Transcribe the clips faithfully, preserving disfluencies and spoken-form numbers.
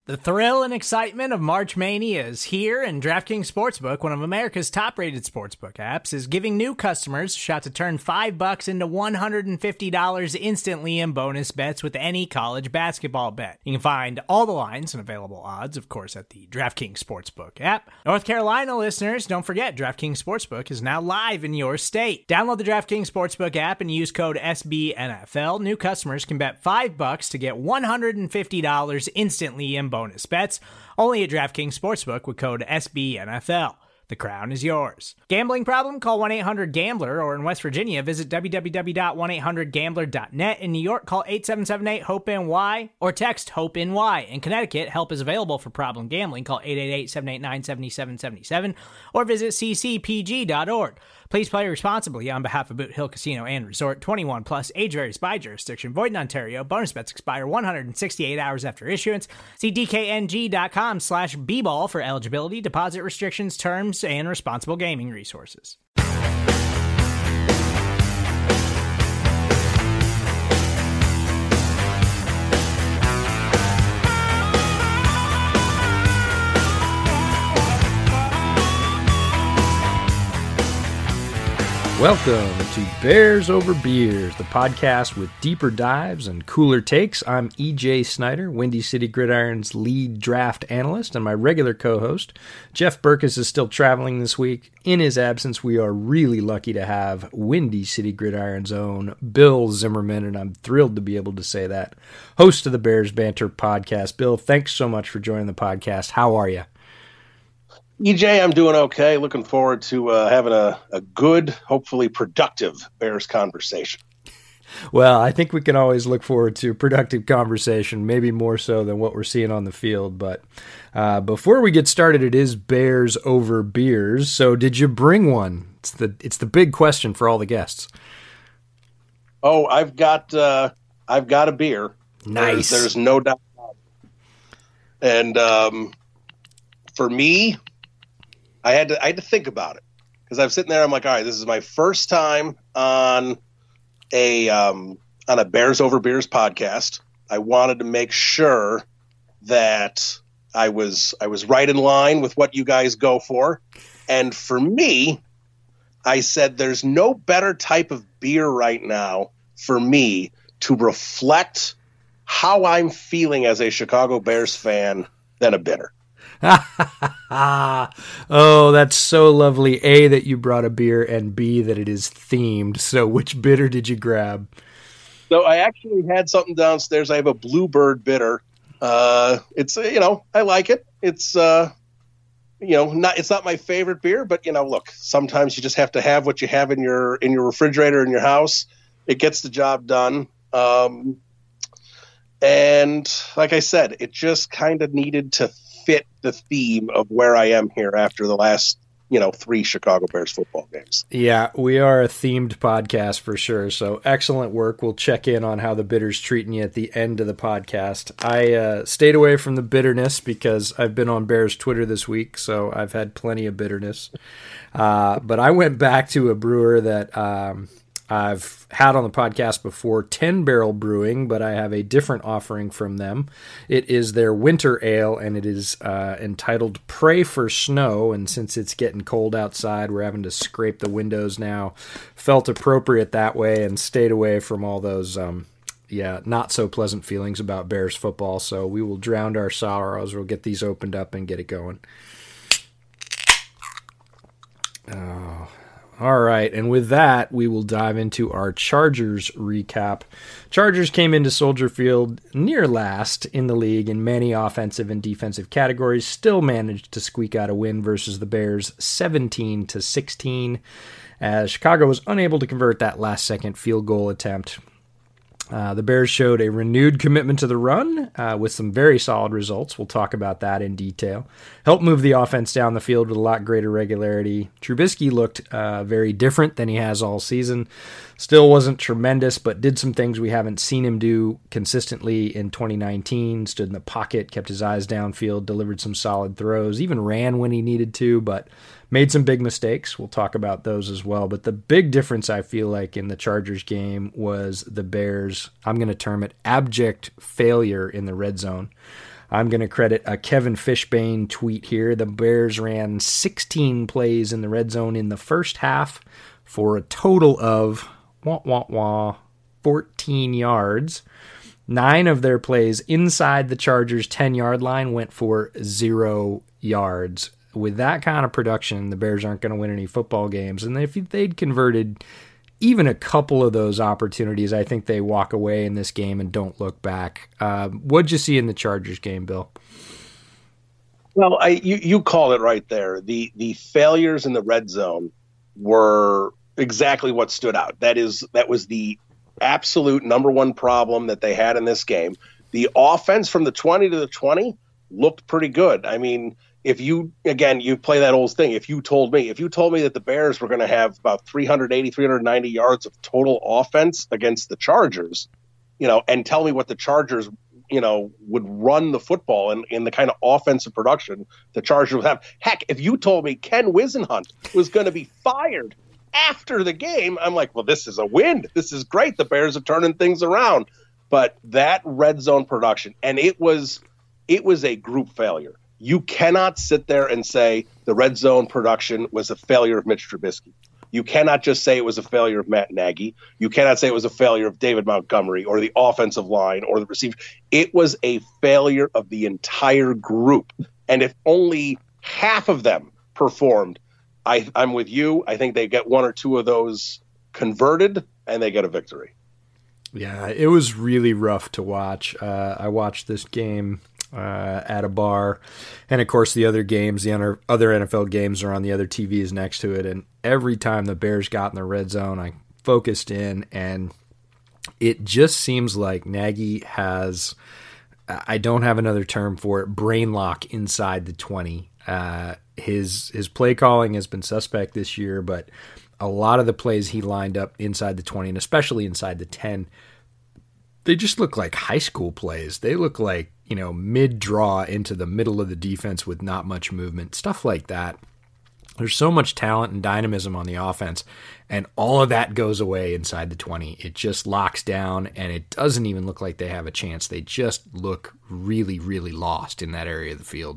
The thrill and excitement of March Mania is here, and DraftKings Sportsbook, one of America's top-rated sportsbook apps, is giving new customers a shot to turn five bucks into one hundred fifty dollars instantly in bonus bets with any college basketball bet. You can find all the lines and available odds, of course, at the DraftKings Sportsbook app. North Carolina listeners, don't forget, DraftKings Sportsbook is now live in your state. Download the DraftKings Sportsbook app and use code S B N F L. New customers can bet five bucks to get one hundred fifty dollars instantly in bonus bets, only at DraftKings Sportsbook with code S B N F L. The crown is yours. Gambling problem? Call one eight hundred gambler, or in West Virginia, visit w w w dot one eight hundred gambler dot net. In New York, call eight seven seven eight hope N Y or text HOPE-NY. In Connecticut, help is available for problem gambling. Call eight eight eight, seven eight nine, seven seven seven seven or visit c c p g dot org. Please play responsibly on behalf of Boot Hill Casino and Resort. twenty-one plus, age varies by jurisdiction. Void in Ontario. Bonus bets expire one hundred sixty-eight hours after issuance. See d k n g dot com slash b ball for eligibility, deposit restrictions, terms, and responsible gaming resources. Welcome to Bears Over Beers, the podcast with deeper dives and cooler takes. I'm E J Snyder, Windy City Gridiron's lead draft analyst, and my regular co-host, Jeff Berkus, is still traveling this week. In his absence, we are really lucky to have Windy City Gridiron's own Bill Zimmerman, and I'm thrilled to be able to say that. Host of the Bears Banter podcast. Bill, thanks so much for joining the podcast. How are you? E J, I'm doing okay. Looking forward to uh, having a, a good, hopefully productive Bears conversation. Well, I think we can always look forward to productive conversation, maybe more so than what we're seeing on the field. But uh, before we get started, it is Bears Over Beers. So did you bring one? It's the it's the big question for all the guests. Oh, I've got uh, I've got a beer. Nice. There's, there's no doubt about it. And um, for me, I had to I had to think about it, because I'm sitting there. I'm like, all right, this is my first time on a um, on a Bears Over Beers podcast. I wanted to make sure that I was I was right in line with what you guys go for. And for me, I said there's no better type of beer right now for me to reflect how I'm feeling as a Chicago Bears fan than a bitter. Oh, that's so lovely. A, that you brought a beer, and B, that it is themed. So which bitter did you grab? So I actually had something downstairs. I have a Bluebird bitter. Uh, it's, you know, I like it. It's, uh, you know, not, it's not my favorite beer, but, you know, look, sometimes you just have to have what you have in your, in your refrigerator in your house. It gets the job done. Um, and like I said, it just kind of needed to fit the theme of where I am here after the last, you know, three Chicago Bears football games. Yeah, we are a themed podcast for sure. So excellent work. We'll check in on how the bitter's treating you at the end of the podcast. I uh, stayed away from the bitterness because I've been on Bears Twitter this week, so I've had plenty of bitterness. Uh, but I went back to a brewer that um, I've had on the podcast before, ten Barrel Brewing, but I have a different offering from them. It is their winter ale, and it is uh, entitled Pray for Snow, and since it's getting cold outside, we're having to scrape the windows now. Felt appropriate that way and stayed away from all those, um, yeah, not so pleasant feelings about Bears football, so we will drown our sorrows. We'll get these opened up and get it going. Oh, all right, and with that, we will dive into our Chargers recap. Chargers came into Soldier Field near last in the league in many offensive and defensive categories, still managed to squeak out a win versus the Bears seventeen to sixteen, as Chicago was unable to convert that last-second field goal attempt. Uh, the Bears showed a renewed commitment to the run uh, with some very solid results. We'll talk about that in detail. Helped move the offense down the field with a lot greater regularity. Trubisky looked uh, very different than he has all season. Still wasn't tremendous, but did some things we haven't seen him do consistently in twenty nineteen. Stood in the pocket, kept his eyes downfield, delivered some solid throws, even ran when he needed to, but made some big mistakes. We'll talk about those as well. But the big difference, I feel like, in the Chargers game was the Bears, I'm going to term it, abject failure in the red zone. I'm going to credit a Kevin Fishbane tweet here. The Bears ran sixteen plays in the red zone in the first half for a total of wah, wah, wah, fourteen yards. Nine of their plays inside the Chargers' ten-yard line went for zero yards. With that kind of production, the Bears aren't going to win any football games. And if they'd converted even a couple of those opportunities, I think they walk away in this game and don't look back. Uh, what'd you see in the Chargers game, Bill? Well, I you, you called it right there. The the failures in the red zone were exactly what stood out. That is that was the absolute number one problem that they had in this game. The offense from the twenty to the twenty looked pretty good. I mean, if you, again, you play that old thing. If you told me, if you told me that the Bears were going to have about three eighty, three ninety yards of total offense against the Chargers, you know, and tell me what the Chargers, you know, would run the football in, in the kind of offensive production the Chargers would have. Heck, if you told me Ken Wisenhunt was going to be fired after the game, I'm like, well, this is a win. This is great. The Bears are turning things around. But that red zone production, and it was, it was a group failure. You cannot sit there and say the red zone production was a failure of Mitch Trubisky. You cannot just say it was a failure of Matt Nagy. You cannot say it was a failure of David Montgomery or the offensive line or the receiver. It was a failure of the entire group. And if only half of them performed, I, I'm with you. I think they get one or two of those converted and they get a victory. Yeah, it was really rough to watch. Uh, I watched this game Uh, at a bar, and of course the other games, the other, other N F L games are on the other T Vs next to it, and every time the Bears got in the red zone, I focused in, and it just seems like Nagy has, I don't have another term for it, brain lock inside the twenty. Uh, his his play calling has been suspect this year, but a lot of the plays he lined up inside the twenty, and especially inside the ten, they just look like high school plays. They look like, you know, mid-draw into the middle of the defense with not much movement, stuff like that. There's so much talent and dynamism on the offense, and all of that goes away inside the twenty. It just locks down, and it doesn't even look like they have a chance. They just look really, really lost in that area of the field.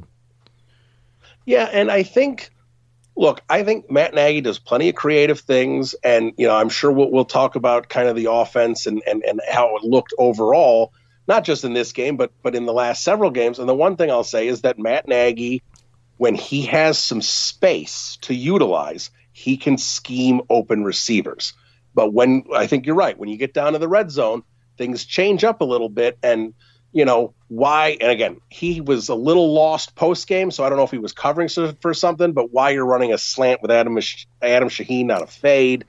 Yeah, and I think, look, I think Matt Nagy does plenty of creative things, and, you know, I'm sure we'll, we'll talk about kind of the offense and, and, and how it looked overall, not just in this game, but but in the last several games. And the one thing I'll say is that Matt Nagy, when he has some space to utilize, he can scheme open receivers. But when, I think you're right, when you get down to the red zone, things change up a little bit. And, you know, why, and again, he was a little lost post-game, so I don't know if he was covering for something, but why you're running a slant with Adam, Adam Shaheen, not a fade,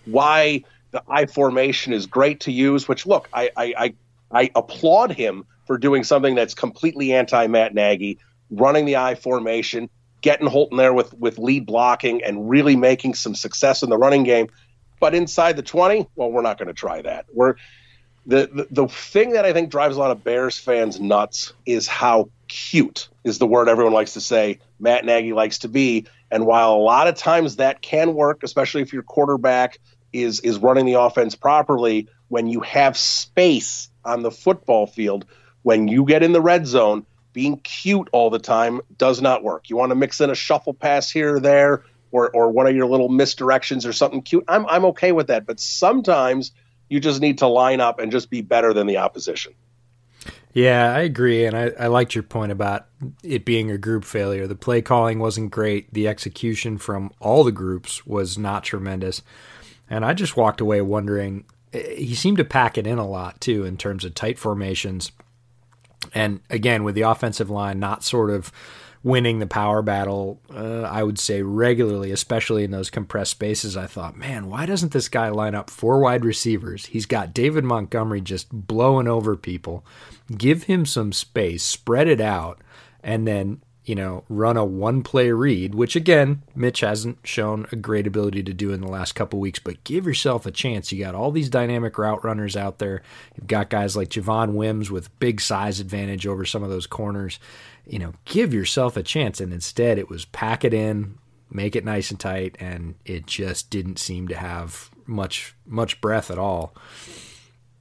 why the I formation is great to use, which, look, I I, I I applaud him for doing something that's completely anti-Matt Nagy, running the I formation, getting Holton there with, with lead blocking, and really making some success in the running game. But inside the twenty, well, we're not going to try that. We're the, the the thing that I think drives a lot of Bears fans nuts is how cute is the word everyone likes to say Matt Nagy likes to be. And while a lot of times that can work, especially if your quarterback is is running the offense properly, when you have space on the football field, when you get in the red zone, being cute all the time does not work. You want to mix in a shuffle pass here or there, or or one of your little misdirections or something cute. I'm I'm okay with that, but sometimes you just need to line up and just be better than the opposition. Yeah, I agree, and I, I liked your point about it being a group failure. The play calling wasn't great. The execution from all the groups was not tremendous, and I just walked away wondering, he seemed to pack it in a lot, too, in terms of tight formations. And, again, with the offensive line not sort of winning the power battle, uh, I would say regularly, especially in those compressed spaces, I thought, man, why doesn't this guy line up four wide receivers? He's got David Montgomery just blowing over people. Give him some space, spread it out, and then, you know, run a one-play read, which, again, Mitch hasn't shown a great ability to do in the last couple weeks, but give yourself a chance. You got all these dynamic route runners out there. You've got guys like Javon Wims with big size advantage over some of those corners. You know, give yourself a chance, and instead it was pack it in, make it nice and tight, and it just didn't seem to have much much breath at all.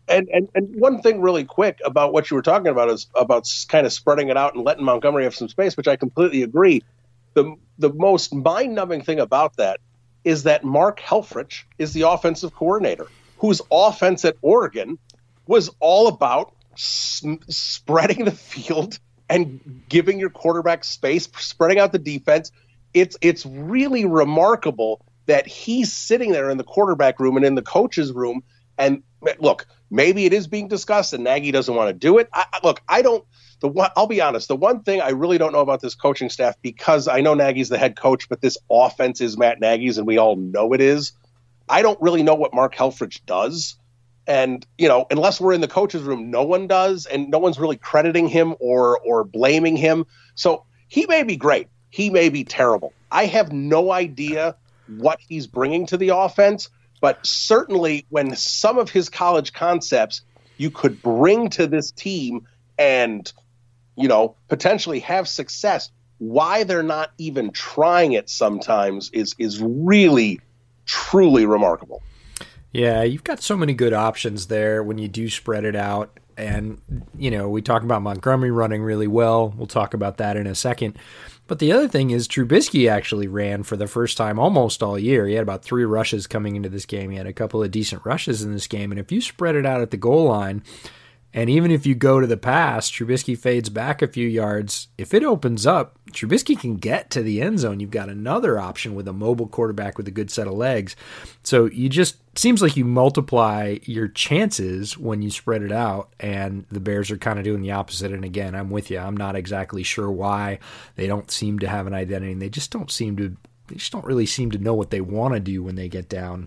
And, and and one thing really quick about what you were talking about is about kind of spreading it out and letting Montgomery have some space, which I completely agree. The the most mind-numbing thing about that is that Mark Helfrich is the offensive coordinator, whose offense at Oregon was all about s- spreading the field and giving your quarterback space, spreading out the defense. It's it's really remarkable that he's sitting there in the quarterback room and in the coach's room. And look, maybe it is being discussed and Nagy doesn't want to do it. I, look, I don't the one, I'll be honest. The one thing I really don't know about this coaching staff, because I know Nagy's the head coach, but this offense is Matt Nagy's and we all know it is. I don't really know what Mark Helfrich does. And, you know, unless we're in the coach's room, no one does. And no one's really crediting him or or blaming him. So he may be great. He may be terrible. I have no idea what he's bringing to the offense. But certainly when some of his college concepts you could bring to this team and, you know, potentially have success, why they're not even trying it sometimes is is really, truly remarkable. Yeah, you've got so many good options there when you do spread it out. And, you know, we talk about Montgomery running really well. We'll talk about that in a second. But the other thing is Trubisky actually ran for the first time almost all year. He had about three rushes coming into this game. He had a couple of decent rushes in this game. And if you spread it out at the goal line, and even if you go to the pass, Trubisky fades back a few yards. If it opens up, Trubisky can get to the end zone. You've got another option with a mobile quarterback with a good set of legs. So you just seems like you multiply your chances when you spread it out, and the Bears are kind of doing the opposite. And again, I'm with you. I'm not exactly sure why they don't seem to have an identity. And they just don't seem to. They just don't really seem to know what they want to do when they get down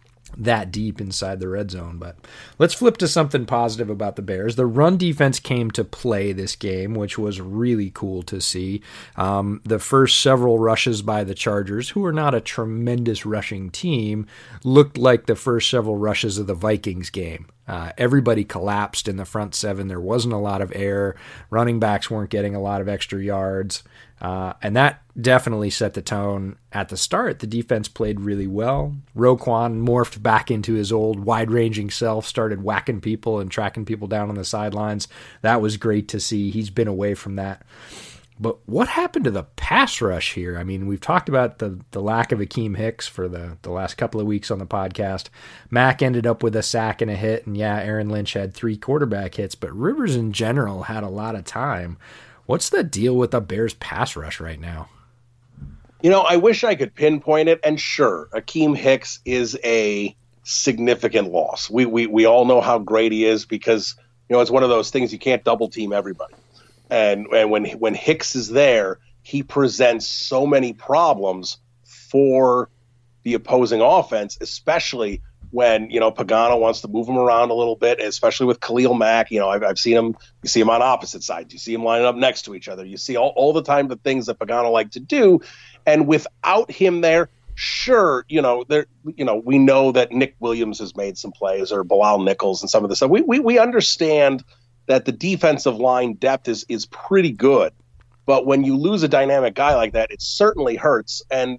that deep inside the red zone. But let's flip to something positive about the Bears. The run defense came to play this game, which was really cool to see. Um, the first several rushes by the Chargers, who are not a tremendous rushing team, looked like the first several rushes of the Vikings game. Uh, everybody collapsed in the front seven. There wasn't a lot of air. Running backs weren't getting a lot of extra yards. Uh, and that definitely set the tone at the start. The defense played really well. Roquan morphed back into his old wide-ranging self, started whacking people and tracking people down on the sidelines. That was great to see. He's been away from that. But what happened to the pass rush here? I mean, we've talked about the, the lack of Akeem Hicks for the, the last couple of weeks on the podcast. Mack ended up with a sack and a hit, and yeah, Aaron Lynch had three quarterback hits, but Rivers in general had a lot of time. What's the deal with the Bears pass rush right now? You know, I wish I could pinpoint it, and sure, Akeem Hicks is a significant loss. We we we all know how great he is because, you know, it's one of those things you can't double team everybody. And and when when Hicks is there, he presents so many problems for the opposing offense, especially when, you know, Pagano wants to move him around a little bit, especially with Khalil Mack. You know, I've, I've seen him, you see him on opposite sides. You see him lining up next to each other. You see all, all the time the things that Pagano like to do. And without him there, sure, you know, there, you know, we know that Nick Williams has made some plays, or Bilal Nichols and some of this stuff. We, we, we understand that the defensive line depth is, is pretty good. But when you lose a dynamic guy like that, it certainly hurts. And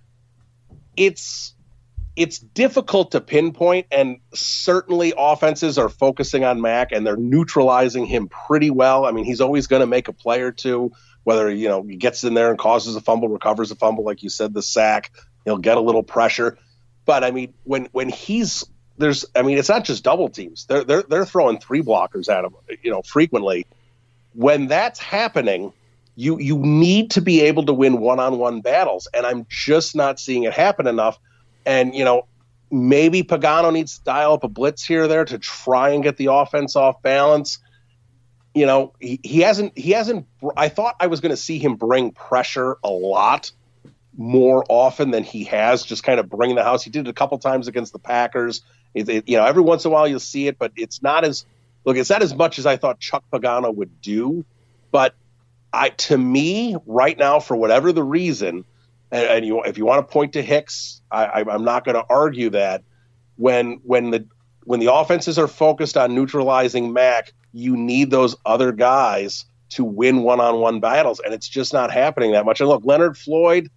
it's, It's difficult to pinpoint, and certainly offenses are focusing on Mack and they're neutralizing him pretty well. I mean, he's always going to make a play or two, whether, you know, he gets in there and causes a fumble, recovers a fumble, like you said, the sack, he'll get a little pressure. But I mean, when when he's there's, I mean, it's not just double teams. They're they're they're throwing three blockers at him, you know, frequently. When that's happening, you you need to be able to win one-on-one battles, and I'm just not seeing it happen enough. And, you know, maybe Pagano needs to dial up a blitz here or there to try and get the offense off balance. You know, he, he hasn't, he hasn't, I thought I was going to see him bring pressure a lot more often than he has, just kind of bring the house. He did it a couple times against the Packers. It, it, you know, every once in a while you'll see it, but it's not as, look, it's not as much as I thought Chuck Pagano would do. But I, to me, right now, for whatever the reason, and, and you, if you want to point to Hicks, I, I, I'm not going to argue that when when the when the offenses are focused on neutralizing Mack, you need those other guys to win one-on-one battles, and it's just not happening that much. And look, Leonard Floyd,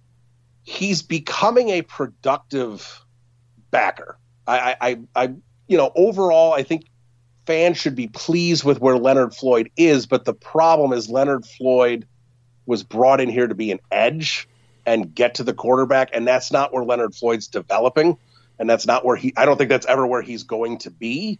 he's becoming a productive backer. I, I, I, you you know, overall, I think fans should be pleased with where Leonard Floyd is. But the problem is Leonard Floyd was brought in here to be an edge and get to the quarterback. And that's not where Leonard Floyd's developing. And that's not where he, I don't think that's ever where he's going to be.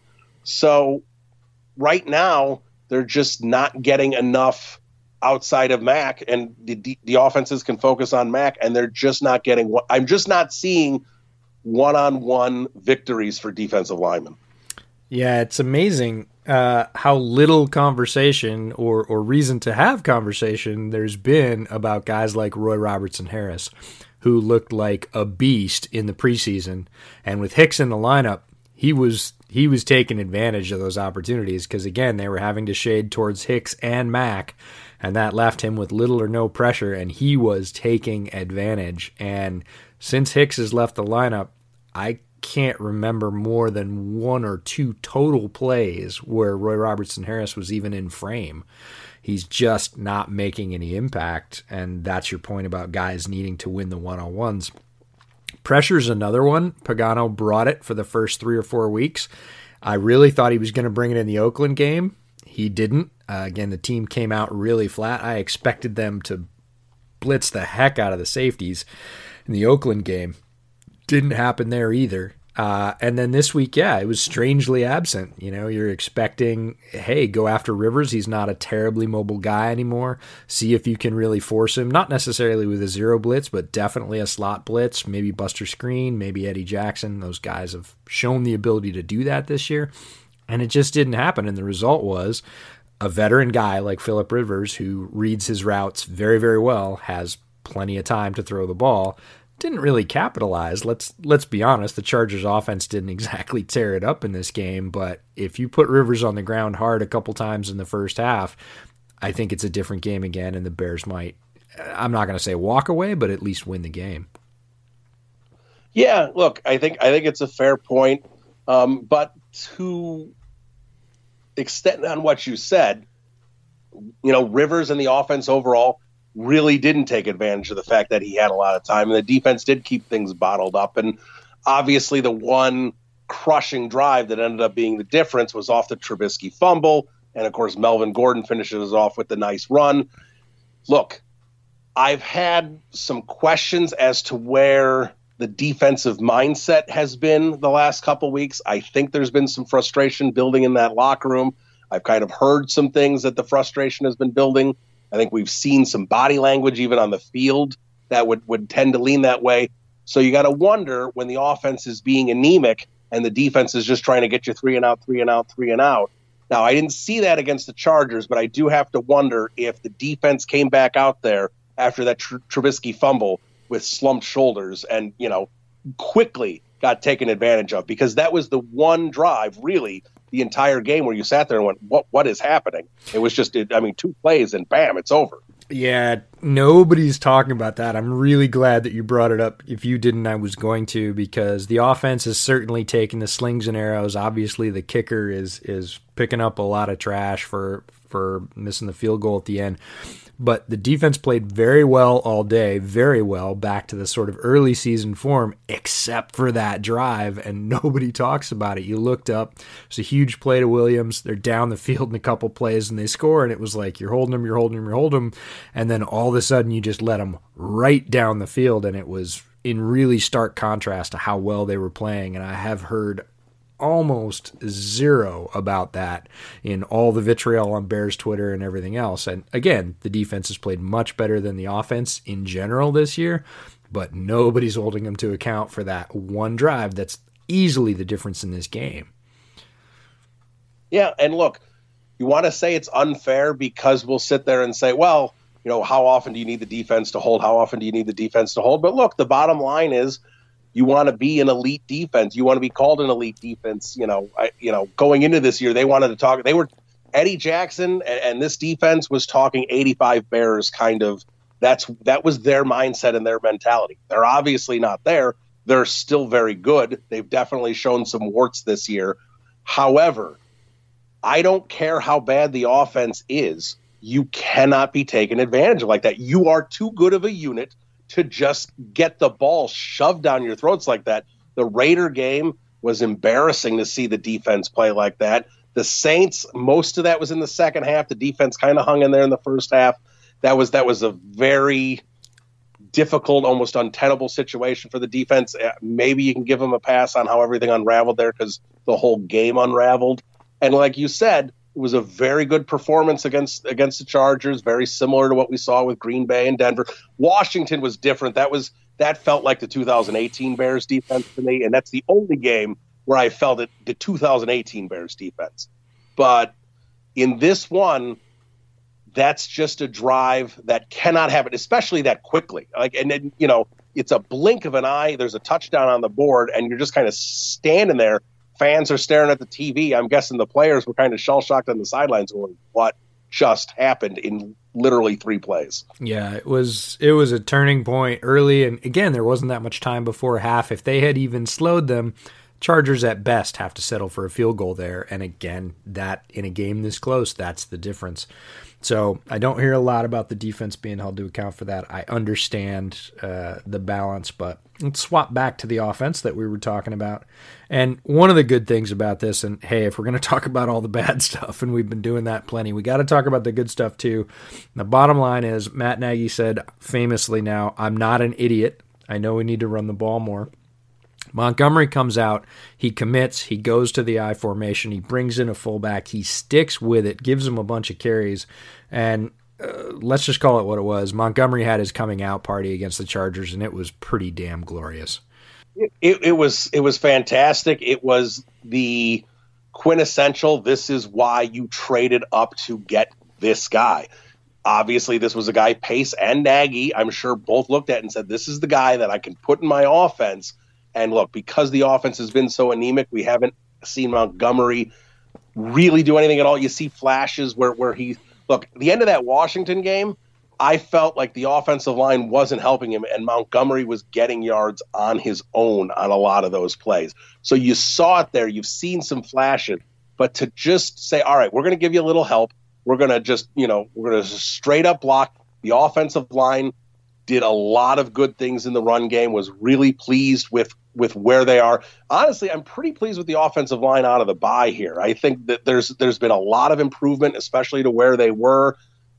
So right now, they're just not getting enough outside of Mac, and the, the offenses can focus on Mac, and they're just not getting what I'm just not seeing one-on-one victories for defensive linemen. Yeah, it's amazing uh, how little conversation or, or reason to have conversation there's been about guys like Roy Robertson Harris, who looked like a beast in the preseason. And with Hicks in the lineup, he was he was taking advantage of those opportunities because, again, they were having to shade towards Hicks and Mac, and that left him with little or no pressure, and he was taking advantage. And since Hicks has left the lineup, I can't remember more than one or two total plays where Roy Robertson Harris was even in frame. He's just not making any impact, and that's your point about guys needing to win the one-on-ones. Pressure's another one. Pagano brought it for the first three or four weeks. I really thought he was going to bring it in the Oakland game. He didn't. Uh, again, the team came out really flat. I expected them to blitz the heck out of the safeties in the Oakland game. Didn't happen there either. Uh, and then this week, yeah, it was strangely absent. You know, you're expecting, hey, go after Rivers. He's not a terribly mobile guy anymore. See if you can really force him. Not necessarily with a zero blitz, but definitely a slot blitz. Maybe Buster Screen, maybe Eddie Jackson. Those guys have shown the ability to do that this year. And it just didn't happen. And the result was a veteran guy like Phillip Rivers, who reads his routes very, very well, has plenty of time to throw the ball, didn't really capitalize. Let's let's be honest, the Chargers offense didn't exactly tear it up in this game, but if you put Rivers on the ground hard a couple times in the first half, I think it's a different game again, and the Bears might, I'm not going to say walk away, but at least win the game. Yeah, look, I think I think it's a fair point, um, but to extend on what you said, you know, Rivers and the offense overall really didn't take advantage of the fact that he had a lot of time, and the defense did keep things bottled up. And obviously the one crushing drive that ended up being the difference was off the Trubisky fumble. And of course, Melvin Gordon finishes off with the nice run. Look, I've had some questions as to where the defensive mindset has been the last couple weeks. I think there's been some frustration building in that locker room. I've kind of heard some things that the frustration has been building. I think we've seen some body language even on the field that would, would tend to lean that way. So you got to wonder when the offense is being anemic and the defense is just trying to get you three and out, three and out, three and out. Now, I didn't see that against the Chargers, but I do have to wonder if the defense came back out there after that Tr- Trubisky fumble with slumped shoulders and, you know, quickly got taken advantage of, because that was the one drive really the entire game where you sat there and went, what, what is happening? It was just, I mean, two plays and bam, it's over. Yeah, nobody's talking about that. I'm really glad that you brought it up. If you didn't, I was going to, because the offense is certainly taking the slings and arrows. Obviously, the kicker is is picking up a lot of trash for for missing the field goal at the end. But the defense played very well all day, very well, back to the sort of early season form, except for that drive, and nobody talks about it. You looked up, it's a huge play to Williams. They're down the field in a couple plays, and they score, and it was like, you're holding them, you're holding them, you're holding them, and then all of a sudden you just let them right down the field, and it was in really stark contrast to how well they were playing, and I have heard almost zero about that in all the vitriol on Bears Twitter and everything else. And again, the defense has played much better than the offense in general this year, but nobody's holding them to account for that one drive that's easily the difference in this game. Yeah, and look, you want to say it's unfair because we'll sit there and say, well, you know, how often do you need the defense to hold? How often do you need the defense to hold? But look, the bottom line is, you want to be an elite defense. You want to be called an elite defense. You know, I, you know, going into this year, they wanted to talk. They were Eddie Jackson and, and this defense was talking eighty-five Bears kind of. That's that was their mindset and their mentality. They're obviously not there. They're still very good. They've definitely shown some warts this year. However, I don't care how bad the offense is. You cannot be taken advantage of like that. You are too good of a unit to just get the ball shoved down your throats like that. The Raider game, was embarrassing to see the defense play like that. The Saints, most of that was in the second half. The defense kind of hung in there in the first half. That was that was a very difficult, almost untenable situation for the defense. Maybe you can give them a pass on how everything unraveled there because the whole game unraveled. And like you said, it was a very good performance against against the Chargers, very similar to what we saw with Green Bay and Denver. Washington was different. That was that felt like the two thousand eighteen Bears defense to me, and that's the only game where I felt it the two thousand eighteen Bears defense. But in this one, that's just a drive that cannot happen, especially that quickly. Like, and then, you know, it's a blink of an eye. There's a touchdown on the board, and you're just kind of standing there. Fans are staring at the T V. I'm guessing the players were kind of shell-shocked on the sidelines going, what just happened in literally three plays? Yeah, it was it was a turning point early, and again, there wasn't that much time before half. If they had even slowed them, Chargers at best have to settle for a field goal there, and again, that in a game this close, that's the difference. So I don't hear a lot about the defense being held to account for that. I understand uh, the balance, but let's swap back to the offense that we were talking about. And one of the good things about this, and hey, if we're going to talk about all the bad stuff, and we've been doing that plenty, we got to talk about the good stuff too. The bottom line is Matt Nagy said famously now, I'm not an idiot. I know we need to run the ball more. Montgomery comes out, he commits, he goes to the I formation, he brings in a fullback, he sticks with it, gives him a bunch of carries, and uh, let's just call it what it was. Montgomery had his coming out party against the Chargers, and it was pretty damn glorious. It, it, it was it was fantastic. It was the quintessential, this is why you traded up to get this guy. Obviously, this was a guy, Pace and Nagy, I'm sure both looked at and said, this is the guy that I can put in my offense. And look, because the offense has been so anemic, we haven't seen Montgomery really do anything at all. You see flashes where, where he – look, the end of that Washington game, I felt like the offensive line wasn't helping him, and Montgomery was getting yards on his own on a lot of those plays. So you saw it there. You've seen some flashes. But to just say, all right, we're going to give you a little help. We're going to just, you know, we're going to straight up block. The offensive line did a lot of good things in the run game, was really pleased with with where they are. Honestly, I'm pretty pleased with the offensive line out of the bye here. I think that there's there's been a lot of improvement, especially to where they were.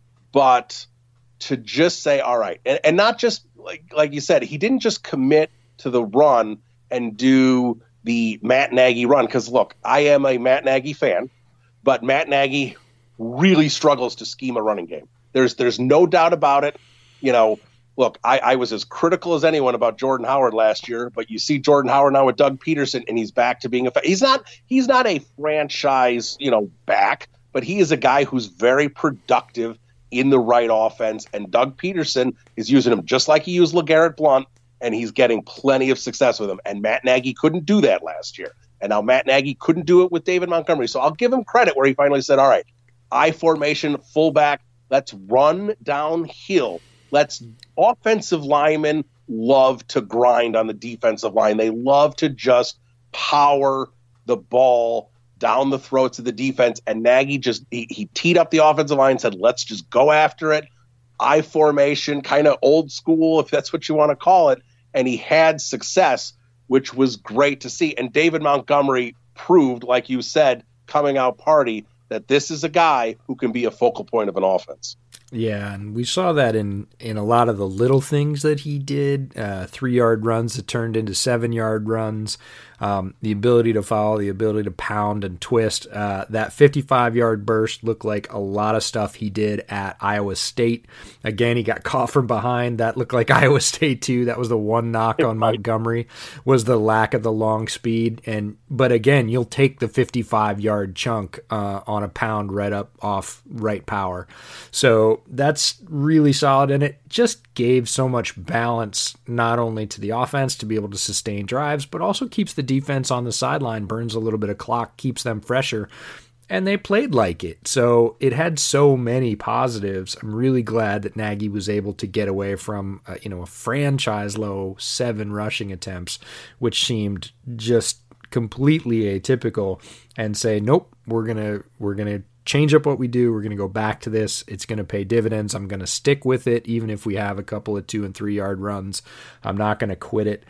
But to just say, all right, and, and not just like like you said, he didn't just commit to the run and do the Matt Nagy run. Because look, I am a Matt Nagy fan, but Matt Nagy really struggles to scheme a running game. There's there's no doubt about it. You know, look, I, I was as critical as anyone about Jordan Howard last year, but you see Jordan Howard now with Doug Peterson, and he's back to being a – he's not he's not a franchise, you know, back, but he is a guy who's very productive in the right offense, and Doug Peterson is using him just like he used LeGarrette Blount, and he's getting plenty of success with him. And Matt Nagy couldn't do that last year, and now Matt Nagy couldn't do it with David Montgomery. So I'll give him credit where he finally said, all right, I formation, fullback, let's run downhill. Let's offensive linemen love to grind on the defensive line. They love to just power the ball down the throats of the defense. And Nagy just he, he teed up the offensive line and said, let's just go after it. I formation, kind of old school, if that's what you want to call it. And he had success, which was great to see. And David Montgomery proved, like you said, coming out party, that this is a guy who can be a focal point of an offense. Yeah, and we saw that in, in a lot of the little things that he did, uh, three-yard runs that turned into seven-yard runs, um, the ability to follow, the ability to pound and twist. Uh, that fifty-five-yard burst looked like a lot of stuff he did at Iowa State. Again, he got caught from behind. That looked like Iowa State, too. That was the one knock on Montgomery, was the lack of the long speed. And But again, you'll take the fifty-five-yard chunk uh, on a pound right up off right power. So that's really solid, and it just gave so much balance not only to the offense to be able to sustain drives, but also keeps the defense on the sideline, burns a little bit of clock, keeps them fresher, and they played like it. So it had so many positives. I'm really glad that Nagy was able to get away from uh, you know a franchise low seven rushing attempts, which seemed just completely atypical, and say, nope, we're gonna we're gonna change up what we do. We're going to go back to this. It's going to pay dividends. I'm going to stick with it, even if we have a couple of two and three yard runs. I'm not going to quit it.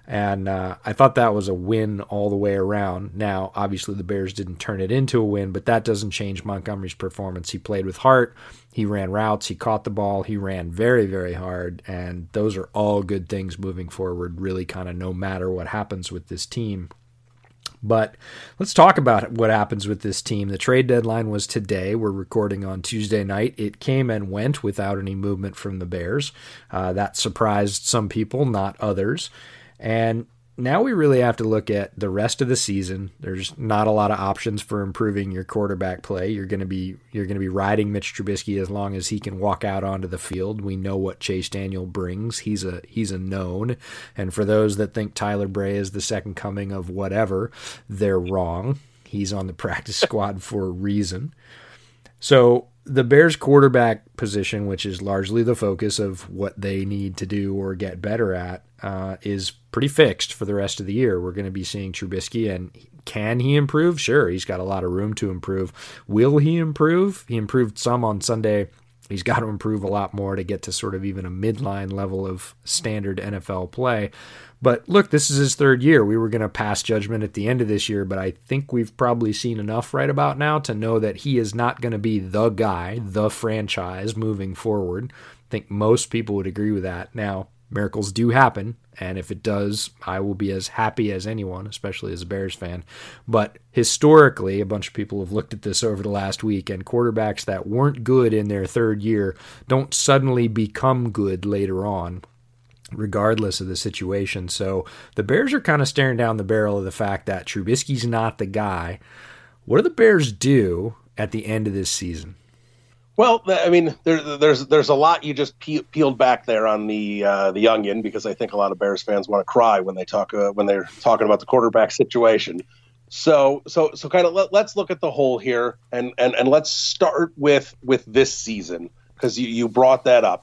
And uh, I thought that was a win all the way around. Now, obviously, the Bears didn't turn it into a win, but that doesn't change Montgomery's performance. He played with heart. He ran routes. He caught the ball. He ran very, very hard. And those are all good things moving forward, really kind of no matter what happens with this team. But let's talk about what happens with this team. The trade deadline was today. We're recording on Tuesday night. It came and went without any movement from the Bears. Uh, that surprised some people, not others. And now we really have to look at the rest of the season. There's not a lot of options for improving your quarterback play. You're going to be you're going to be riding Mitch Trubisky as long as he can walk out onto the field. We know what Chase Daniel brings. He's a he's a known. And for those that think Tyler Bray is the second coming of whatever, they're wrong. He's on the practice squad for a reason. So the Bears quarterback position, which is largely the focus of what they need to do or get better at, uh, is pretty fixed for the rest of the year. We're going to be seeing Trubisky, and can he improve? Sure, he's got a lot of room to improve. Will he improve? He improved some on Sunday. He's got to improve a lot more to get to sort of even a midline level of standard N F L play. But look, this is his third year. We were going to pass judgment at the end of this year, but I think we've probably seen enough right about now to know that he is not going to be the guy, the franchise moving forward. I think most people would agree with that. Now, miracles do happen, and if it does, I will be as happy as anyone, especially as a Bears fan. But historically, a bunch of people have looked at this over the last week, and quarterbacks that weren't good in their third year don't suddenly become good later on, regardless of the situation. So the Bears are kind of staring down the barrel of the fact that Trubisky's not the guy. What do the Bears do at the end of this season? Well, I mean, there, there's there's a lot you just pe- peeled back there on the uh, the onion, because I think a lot of Bears fans want to cry when they talk uh, when they're talking about the quarterback situation. So so so kind of let, let's look at the whole here, and and and let's start with with this season, because you, you brought that up.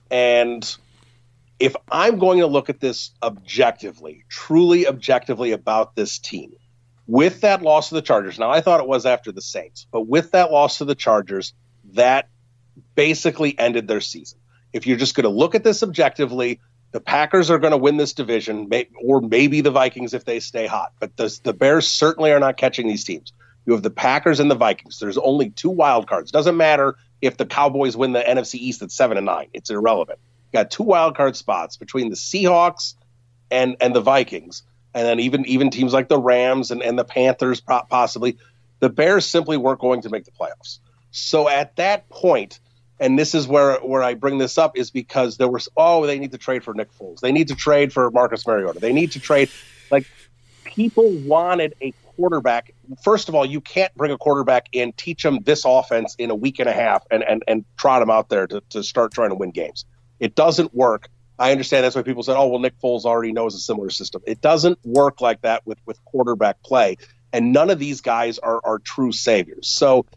And if I'm going to look at this objectively, truly objectively about this team, with that loss to the Chargers, now I thought it was after the Saints, but with that loss to the Chargers, that basically ended their season. If you're just going to look at this objectively, the Packers are going to win this division, or maybe the Vikings if they stay hot. But the, the Bears certainly are not catching these teams. You have the Packers and the Vikings. There's only two wild cards. Doesn't matter if the Cowboys win the N F C East at seven and nine. It's irrelevant. You got two wild card spots between the Seahawks and and the Vikings, and then even even teams like the Rams and, and the Panthers possibly. The Bears simply weren't going to make the playoffs. So at that point, and this is where, where I bring this up, is because there was, oh, they need to trade for Nick Foles. They need to trade for Marcus Mariota. They need to trade. Like, people wanted a quarterback. First of all, you can't bring a quarterback in, teach them this offense in a week and a half, and and, and trot them out there to, to start trying to win games. It doesn't work. I understand that's why people said, oh, well, Nick Foles already knows a similar system. It doesn't work like that with, with quarterback play, and none of these guys are, are true saviors. So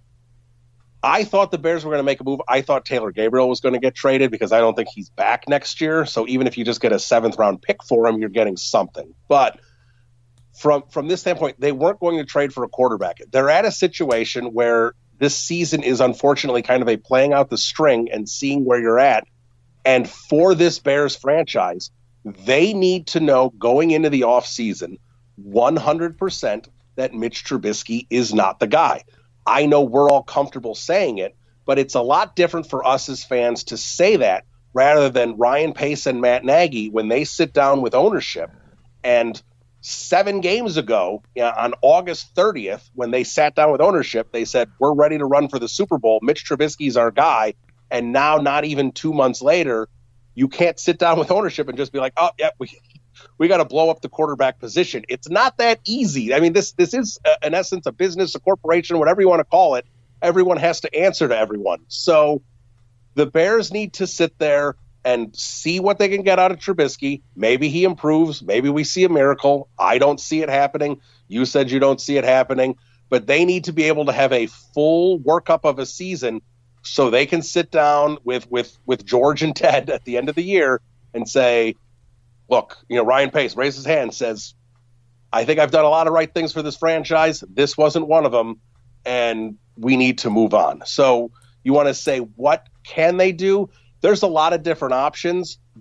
I thought the Bears were going to make a move. I thought Taylor Gabriel was going to get traded because I don't think he's back next year. So even if you just get a seventh round pick for him, you're getting something. But from from this standpoint, they weren't going to trade for a quarterback. They're at a situation where this season is unfortunately kind of a playing out the string and seeing where you're at. And for this Bears franchise, they need to know going into the offseason one hundred percent that Mitch Trubisky is not the guy. I know we're all comfortable saying it, but it's a lot different for us as fans to say that rather than Ryan Pace and Matt Nagy when they sit down with ownership. And seven games ago, you know, on August thirtieth, when they sat down with ownership, they said, we're ready to run for the Super Bowl. Mitch Trubisky's our guy. And now, not even two months later, you can't sit down with ownership and just be like, oh, yeah, we we got to blow up the quarterback position. It's not that easy. I mean, this this is, uh, in essence, a business, a corporation, whatever you want to call it. Everyone has to answer to everyone. So the Bears need to sit there and see what they can get out of Trubisky. Maybe he improves. Maybe we see a miracle. I don't see it happening. You said you don't see it happening. But they need to be able to have a full workup of a season so they can sit down with, with, with George and Ted at the end of the year and say, look, you know, Ryan Pace raises his hand and says, I think I've done a lot of right things for this franchise. This wasn't one of them, and we need to move on. So you want to say, what can they do? There's a lot of different options, but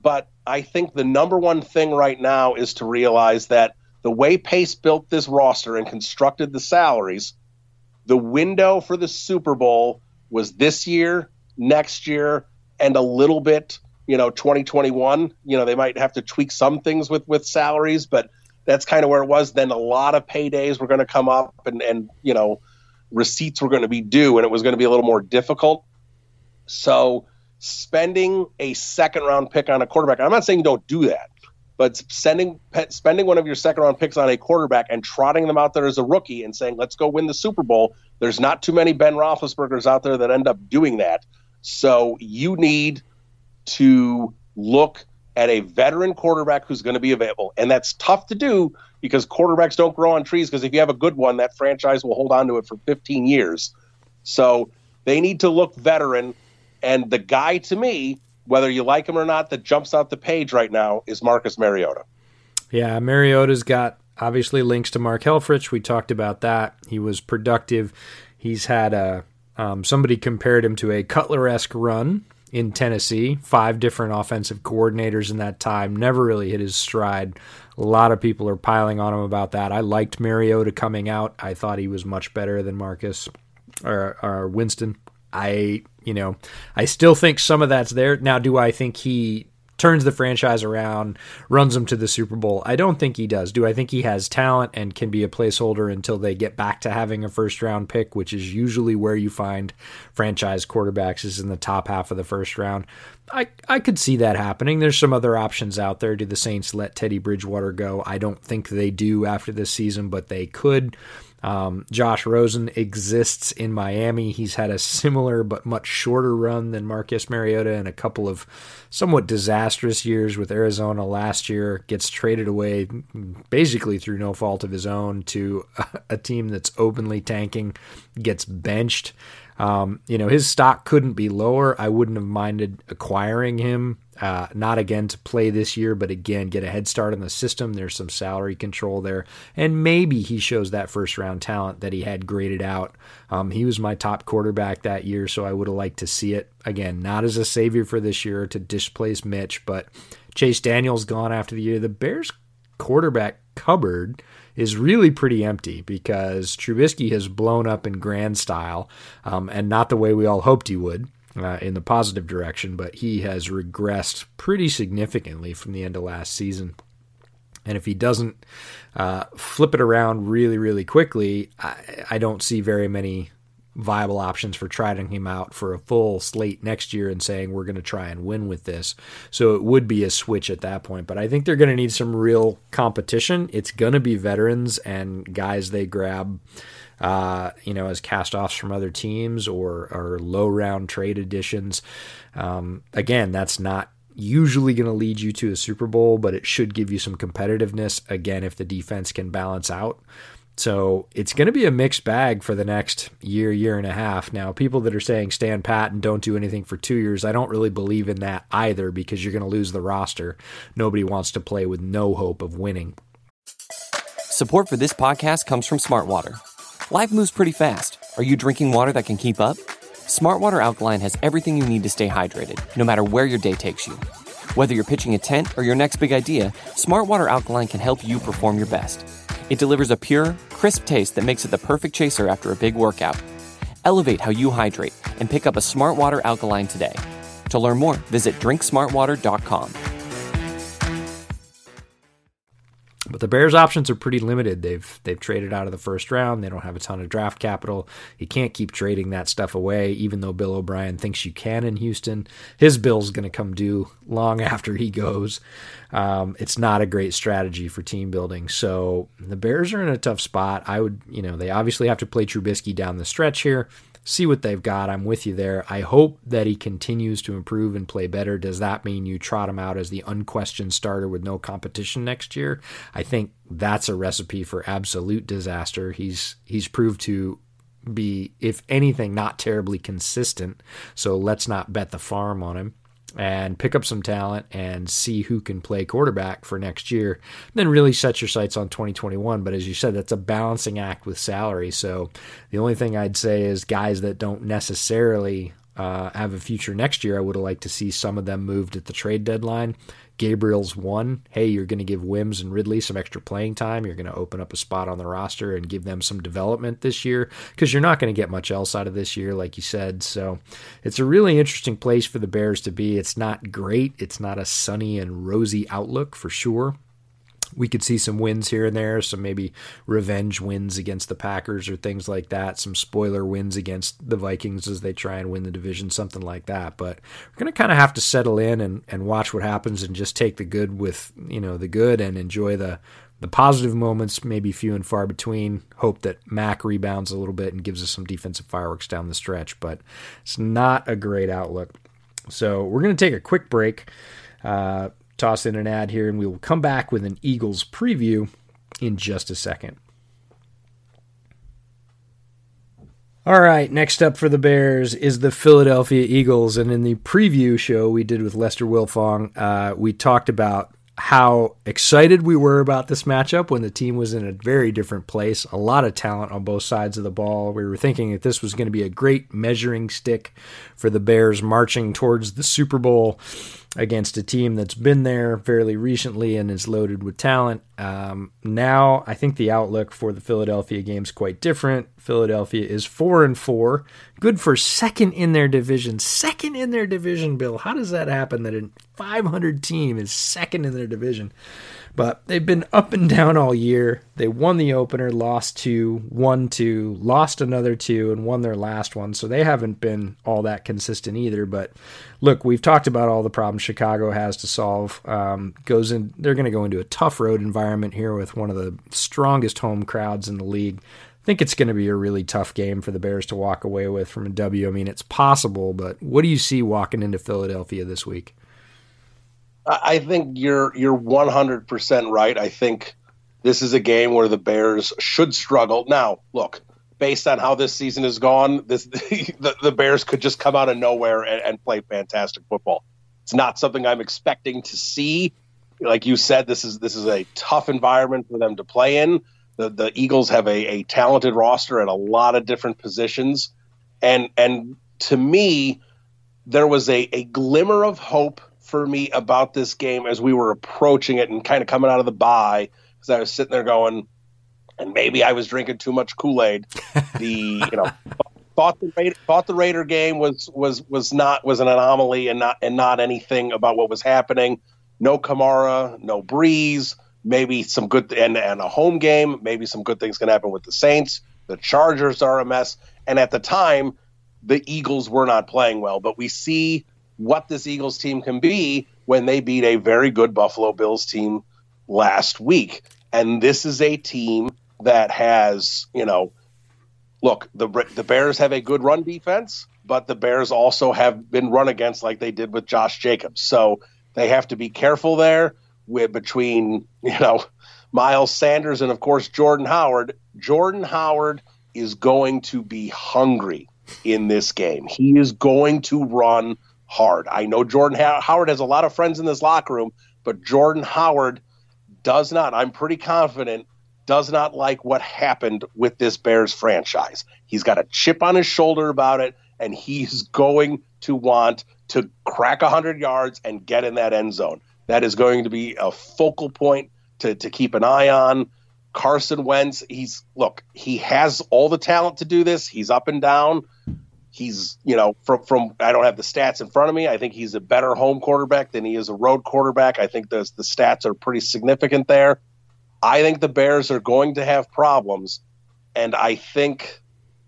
I think the number one thing right now is to realize that the way Pace built this roster and constructed the salaries, the window for the Super Bowl was this year, next year, and a little bit, you know, twenty twenty-one. You know, they might have to tweak some things with, with salaries, but that's kind of where it was. Then a lot of paydays were going to come up and, and, you know, receipts were going to be due, and it was going to be a little more difficult. So spending a second round pick on a quarterback, I'm not saying don't do that, but sending, spending one of your second round picks on a quarterback and trotting them out there as a rookie and saying, let's go win the Super Bowl. There's not too many Ben Roethlisbergers out there that end up doing that. So you need to look at a veteran quarterback who's going to be available. And that's tough to do because quarterbacks don't grow on trees, because if you have a good one, that franchise will hold on to it for fifteen years. So they need to look veteran. And the guy, to me, whether you like him or not, that jumps out the page right now is Marcus Mariota. Yeah, Mariota's got obviously links to Mark Helfrich. We talked about that. He was productive. He's had a um, somebody compared him to a Cutler-esque run in Tennessee. Five different offensive coordinators in that time. Never really hit his stride. A lot of people are piling on him about that. I liked Mariota coming out. I thought he was much better than Marcus or, or Winston. I, you know, I still think some of that's there. Now, do I think he turns the franchise around, runs them to the Super Bowl? I don't think he does. Do I think he has talent and can be a placeholder until they get back to having a first-round pick, which is usually where you find franchise quarterbacks, is in the top half of the first round? I, I could see that happening. There's some other options out there. Do the Saints let Teddy Bridgewater go? I don't think they do after this season, but they could. Um, Josh Rosen exists in Miami. He's had a similar but much shorter run than Marcus Mariota and a couple of somewhat disastrous years with Arizona last year. Gets traded away basically through no fault of his own to a team that's openly tanking, gets benched. Um, you know, his stock couldn't be lower. I wouldn't have minded acquiring him, uh, not again to play this year, but again, get a head start on the system. There's some salary control there, and maybe he shows that first round talent that he had graded out. Um, he was my top quarterback that year, so I would have liked to see it. Again, not as a savior for this year to displace Mitch, but Chase Daniel's gone after the year. The Bears quarterback cupboard is really pretty empty because Trubisky has blown up in grand style, um, and not the way we all hoped he would, uh, in the positive direction, but he has regressed pretty significantly from the end of last season. And if he doesn't uh, flip it around really, really quickly, I, I don't see very many viable options for trying him out for a full slate next year and saying we're going to try and win with this. So it would be a switch at that point. But I think they're going to need some real competition. It's going to be veterans and guys they grab, uh, you know, as cast-offs from other teams or, or low-round trade additions. Um, again, that's not usually going to lead you to a Super Bowl, but it should give you some competitiveness, again, if the defense can balance out. So it's going to be a mixed bag for the next year, year and a half. Now, people that are saying stand pat and don't do anything for two years, I don't really believe in that either, because you're going to lose the roster. Nobody wants to play with no hope of winning. Support for this podcast comes from Smartwater. Life moves pretty fast. Are you drinking water that can keep up? Smartwater Alkaline has everything you need to stay hydrated, no matter where your day takes you. Whether you're pitching a tent or your next big idea, Smartwater Alkaline can help you perform your best. It delivers a pure, crisp taste that makes it the perfect chaser after a big workout. Elevate how you hydrate and pick up a Smartwater Alkaline today. To learn more, visit drink smart water dot com. But the Bears' options are pretty limited. They've they've traded out of the first round. They don't have a ton of draft capital. You can't keep trading that stuff away, even though Bill O'Brien thinks you can in Houston. His bill's going to come due long after he goes. Um, it's not a great strategy for team building. So the Bears are in a tough spot. I would, you know, they obviously have to play Trubisky down the stretch here. See what they've got. I'm with you there. I hope that he continues to improve and play better. Does that mean you trot him out as the unquestioned starter with no competition next year? I think that's a recipe for absolute disaster. He's he's proved to be, if anything, not terribly consistent. So let's not bet the farm on him and pick up some talent and see who can play quarterback for next year. Then really set your sights on twenty twenty-one. But as you said, that's a balancing act with salary. So the only thing I'd say is guys that don't necessarily uh, have a future next year. I would have liked to see some of them moved at the trade deadline. Gabriel's one. Hey, you're going to give Wims and Ridley some extra playing time. You're going to open up a spot on the roster and give them some development this year, because you're not going to get much else out of this year, like you said. So it's a really interesting place for the Bears to be. It's not great. It's not a sunny and rosy outlook for sure. We could see some wins here and there, some maybe revenge wins against the Packers or things like that, some spoiler wins against the Vikings as they try and win the division, something like that. But we're going to kind of have to settle in and, and watch what happens and just take the good with, you know, the good and enjoy the, the positive moments, maybe few and far between. Hope that Mac rebounds a little bit and gives us some defensive fireworks down the stretch, but it's not a great outlook. So we're going to take a quick break. Uh, toss in an ad here, and we will come back with an Eagles preview in just a second. All right, next up for the Bears is the Philadelphia Eagles, and in the preview show we did with Lester Wilfong, uh, we talked about how excited we were about this matchup when the team was in a very different place, a lot of talent on both sides of the ball. We were thinking that this was going to be a great measuring stick for the Bears marching towards the Super Bowl against a team that's been there fairly recently and is loaded with talent. Um, now, I think the outlook for the Philadelphia game is quite different. Philadelphia is four and four, good for second in their division. Second in their division, Bill. How does that happen that a five hundred team is second in their division? But they've been up and down all year. They won the opener, lost two, won two, lost another two, and won their last one. So they haven't been all that consistent either. But look, we've talked about all the problems Chicago has to solve. Um, goes in, they're going to go into a tough road environment here with one of the strongest home crowds in the league. I think it's going to be a really tough game for the Bears to walk away with from a W. I mean, it's possible, but what do you see walking into Philadelphia this week? I think you're you're one hundred percent right. I think this is a game where the Bears should struggle. Now, look, based on how this season has gone, this the, the Bears could just come out of nowhere and, and play fantastic football. It's not something I'm expecting to see. Like you said, this is this is a tough environment for them to play in. The the Eagles have a, a talented roster at a lot of different positions. And and to me, there was a, a glimmer of hope for me about this game as we were approaching it and kind of coming out of the bye, because I was sitting there going, and maybe I was drinking too much Kool-Aid. The you know thought the Raider, thought the Raider game was was was not was an anomaly and not and not anything about what was happening. No Kamara, no Breeze, maybe some good and and a home game. Maybe some good things can happen with the Saints. The Chargers are a mess, and at the time, the Eagles were not playing well. But we see what this Eagles team can be when they beat a very good Buffalo Bills team last week. And this is a team that has, you know, look, the the Bears have a good run defense, but the Bears also have been run against like they did with Josh Jacobs. So they have to be careful there with between, you know, Miles Sanders and, of course, Jordan Howard. Jordan Howard is going to be hungry in this game. He is going to run hard. I know Jordan Howard has a lot of friends in this locker room, but Jordan Howard does not, I'm pretty confident, does not like what happened with this Bears franchise. He's got a chip on his shoulder about it, and he's going to want to crack one hundred yards and get in that end zone. That is going to be a focal point to, to keep an eye on. Carson Wentz, he's, look, he has all the talent to do this. He's up and down. He's, you know, from, from I don't have the stats in front of me. I think he's a better home quarterback than he is a road quarterback. I think the, the stats are pretty significant there. I think the Bears are going to have problems, and I think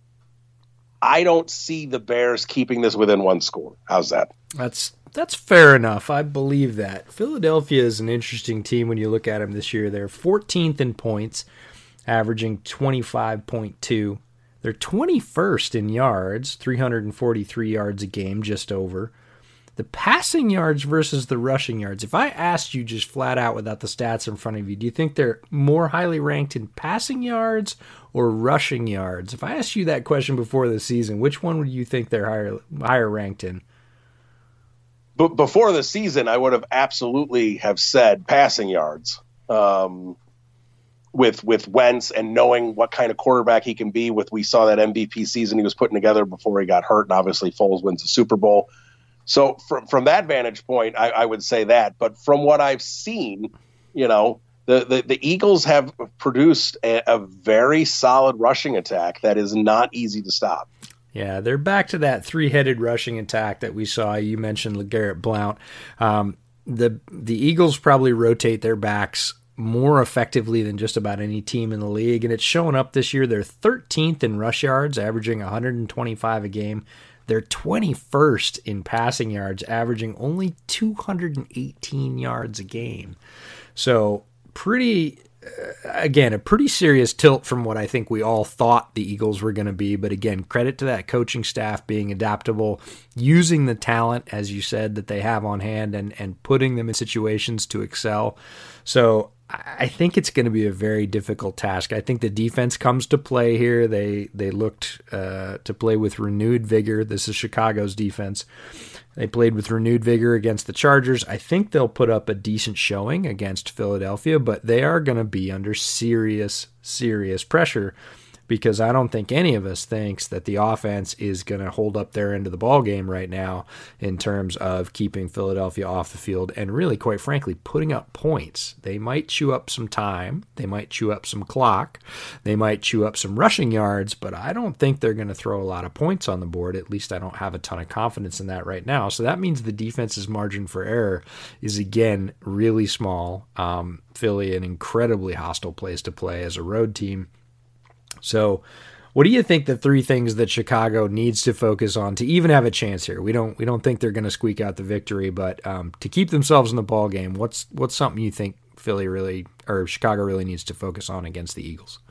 I don't see the Bears keeping this within one score. How's that? That's that's fair enough. I believe that. Philadelphia is an interesting team when you look at them this year. They're fourteenth in points, averaging twenty-five point two. They're twenty-first in yards, three hundred forty-three yards a game, just over. The passing yards versus the rushing yards. If I asked you just flat out without the stats in front of you, do you think they're more highly ranked in passing yards or rushing yards? If I asked you that question before the season, which one would you think they're higher higher ranked in? But before the season, I would have absolutely have said passing yards. Um, with with Wentz and knowing what kind of quarterback he can be. With we saw that M V P season he was putting together before he got hurt, and obviously Foles wins the Super Bowl. So from from that vantage point, I, I would say that. But from what I've seen, you know, the the, the Eagles have produced a, a very solid rushing attack that is not easy to stop. Yeah, they're back to that three-headed rushing attack that we saw. You mentioned LeGarrette Blount. Um, the the Eagles probably rotate their backs more effectively than just about any team in the league, and it's showing up this year. They're thirteenth in rush yards, averaging one hundred twenty-five a game. They're twenty-first in passing yards, averaging only two hundred eighteen yards a game. So pretty, uh, again, a pretty serious tilt from what I think we all thought the Eagles were going to be. But again, credit to that coaching staff being adaptable, using the talent, as you said, that they have on hand and, and putting them in situations to excel. So I think it's going to be a very difficult task. I think the defense comes to play here. They they looked uh, to play with renewed vigor. This is Chicago's defense. They played with renewed vigor against the Chargers. I think they'll put up a decent showing against Philadelphia, but they are going to be under serious, serious pressure, because I don't think any of us thinks that the offense is going to hold up their end of the ball game right now in terms of keeping Philadelphia off the field and really, quite frankly, putting up points. They might chew up some time. They might chew up some clock. They might chew up some rushing yards, but I don't think they're going to throw a lot of points on the board. At least I don't have a ton of confidence in that right now. So that means the defense's margin for error is, again, really small. Um, Philly, an incredibly hostile place to play as a road team. So what do you think the three things that Chicago needs to focus on to even have a chance here? We don't we don't think they're going to squeak out the victory, but um, to keep themselves in the ball game, what's what's something you think Philly really or Chicago really needs to focus on against the Eagles?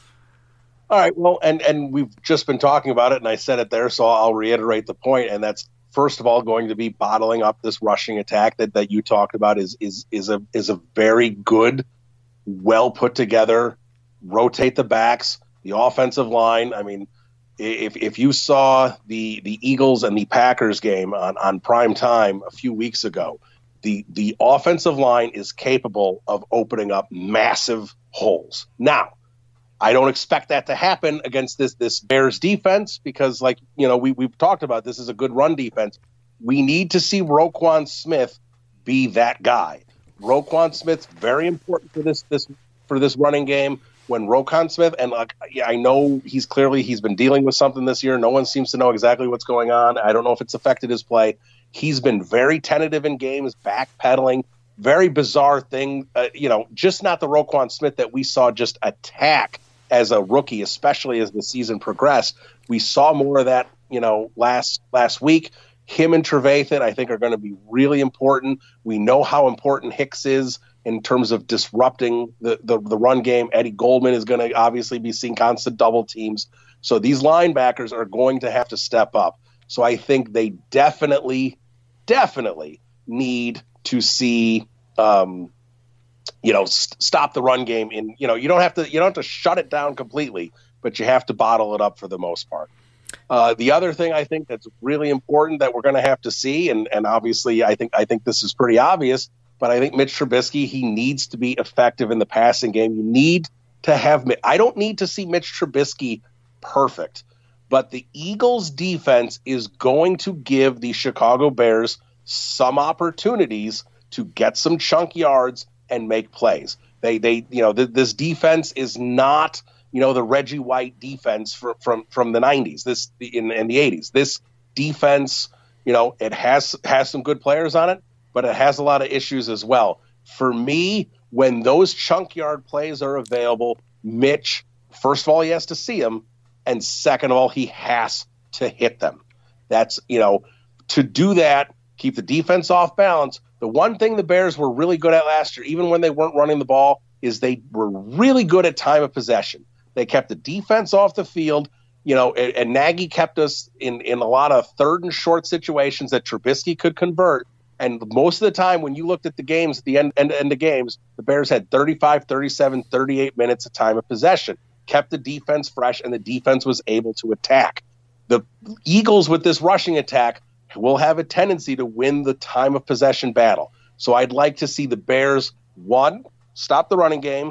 All right, well, and and we've just been talking about it, and I said it there, so I'll reiterate the point, and that's first of all going to be bottling up this rushing attack that, that you talked about is is is a is a very good, well put together, rotate the backs. The offensive line, I mean, if if you saw the the Eagles and the Packers game on, on prime time a few weeks ago, the the offensive line is capable of opening up massive holes. Now, I don't expect that to happen against this this Bears defense because, like, you know, we, we've talked about, this is a good run defense. We need to see Roquan Smith be that guy. Roquan Smith's very important for this this for this running game. When Roquan Smith, and like, yeah, I know he's clearly he's been dealing with something this year. No one seems to know exactly what's going on. I don't know if it's affected his play. He's been very tentative in games, backpedaling, very bizarre thing. Uh, you know, just not the Roquan Smith that we saw just attack as a rookie, especially as the season progressed. We saw more of that, you know, last last week. Him and Trevathan, I think, are going to be really important. We know how important Hicks is in terms of disrupting the, the, the run game. Eddie Goldman is going to obviously be seeing constant double teams. So these linebackers are going to have to step up. So I think they definitely, definitely need to see, um, you know, st- stop the run game. In, you know, you don't have to, you don't have to shut it down completely, but you have to bottle it up for the most part. Uh, the other thing I think that's really important that we're going to have to see, and, and obviously I think I think this is pretty obvious, but I think Mitch Trubisky, he needs to be effective in the passing game. You need to have – I don't need to see Mitch Trubisky perfect, but the Eagles' defense is going to give the Chicago Bears some opportunities to get some chunk yards and make plays. They, they, you know, th- this defense is not, you know, the Reggie White defense for, from from the nineties, this in, in the eighties. This defense, you know, it has has some good players on it, but it has a lot of issues as well. For me, when those chunk yard plays are available, Mitch, first of all, he has to see them, and second of all, he has to hit them. That's, you know, to do that, keep the defense off balance. The one thing the Bears were really good at last year, even when they weren't running the ball, is they were really good at time of possession. They kept the defense off the field, you know, and, and Nagy kept us in, in a lot of third and short situations that Trubisky could convert. And most of the time when you looked at the games, at the end, end, end of games, the Bears had thirty-five, thirty-seven, thirty-eight minutes of time of possession, kept the defense fresh, and the defense was able to attack. The Eagles with this rushing attack will have a tendency to win the time of possession battle. So I'd like to see the Bears, one, stop the running game,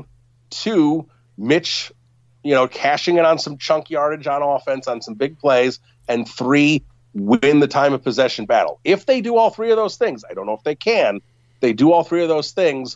two, Mitch, you know, cashing in on some chunk yardage on offense, on some big plays, and three, win the time of possession battle. If they do all three of those things, I don't know if they can, they do all three of those things,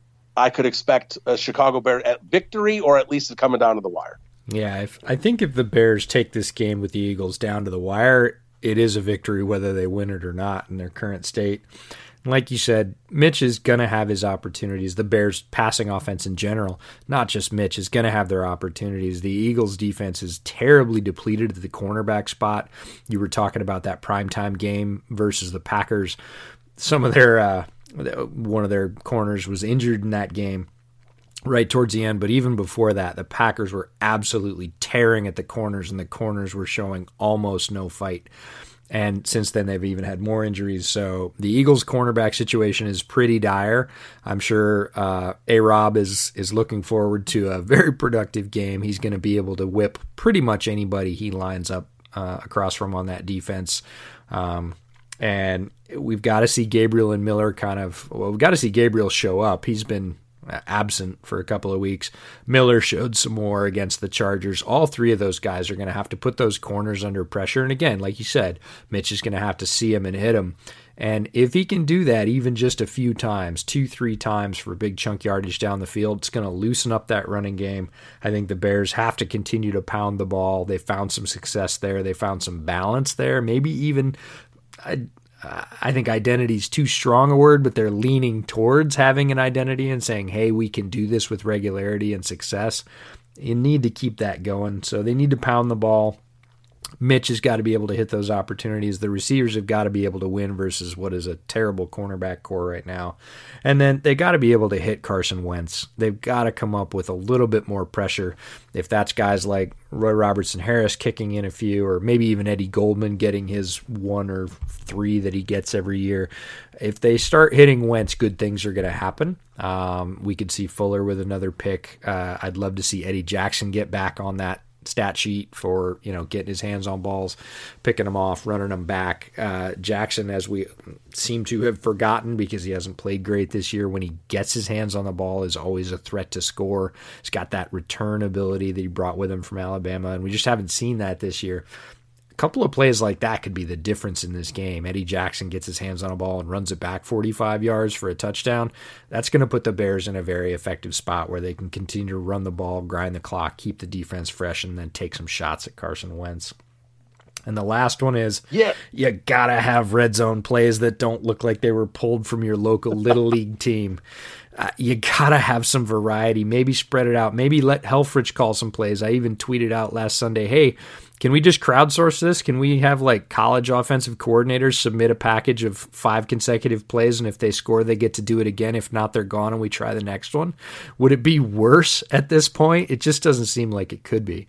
I could expect a Chicago Bears at victory or at least coming down to the wire. Yeah, if, I think if the Bears take this game with the Eagles down to the wire, it is a victory whether they win it or not in their current state. Like you said, Mitch is going to have his opportunities. The Bears' passing offense in general, not just Mitch, is going to have their opportunities. The Eagles' defense is terribly depleted at the cornerback spot. You were talking about that primetime game versus the Packers. Some of their uh, one of their corners was injured in that game right towards the end, but even before that, the Packers were absolutely tearing at the corners, and the corners were showing almost no fight. And since then, they've even had more injuries. So the Eagles' cornerback situation is pretty dire. I'm sure uh, A-Rob is is looking forward to a very productive game. He's going to be able to whip pretty much anybody he lines up uh, across from on that defense. Um, and we've got to see Gabriel and Miller kind of, well, we've got to see Gabriel show up. He's been absent for a couple of weeks. Miller showed some more against the Chargers. All three of those guys are going to have to put those corners under pressure. And again, like you said, Mitch is going to have to see him and hit him. And if he can do that even just a few times, two, three times for big chunk yardage down the field, it's going to loosen up that running game. I think the Bears have to continue to pound the ball. They found some success there. They found some balance there. Maybe even I, I think identity is too strong a word, but they're leaning towards having an identity and saying, hey, we can do this with regularity and success. You need to keep that going. So they need to pound the ball. Mitch has got to be able to hit those opportunities. The receivers have got to be able to win versus what is a terrible cornerback core right now. And then they got to be able to hit Carson Wentz. They've got to come up with a little bit more pressure. If that's guys like Roy Robertson Harris kicking in a few, or maybe even Eddie Goldman getting his one or three that he gets every year. If they start hitting Wentz, good things are going to happen. Um, we could see Fuller with another pick. Uh, I'd love to see Eddie Jackson get back on that stat sheet for, you know, getting his hands on balls, picking them off, running them back. Uh, Jackson, as we seem to have forgotten because he hasn't played great this year, when he gets his hands on the ball is always a threat to score. He's got that return ability that he brought with him from Alabama, and we just haven't seen that this year. A couple of plays like that could be the difference in this game. Eddie Jackson gets his hands on a ball and runs it back forty-five yards for a touchdown. That's going to put the Bears in a very effective spot where they can continue to run the ball, grind the clock, keep the defense fresh, and then take some shots at Carson Wentz. And the last one is, yeah, you got to have red zone plays that don't look like they were pulled from your local Little League team. Uh, you got to have some variety. Maybe spread it out. Maybe let Helfrich call some plays. I even tweeted out last Sunday, hey, can we just crowdsource this? Can we have like college offensive coordinators submit a package of five consecutive plays, and if they score, they get to do it again. If not, they're gone and we try the next one? Would it be worse at this point? It just doesn't seem like it could be.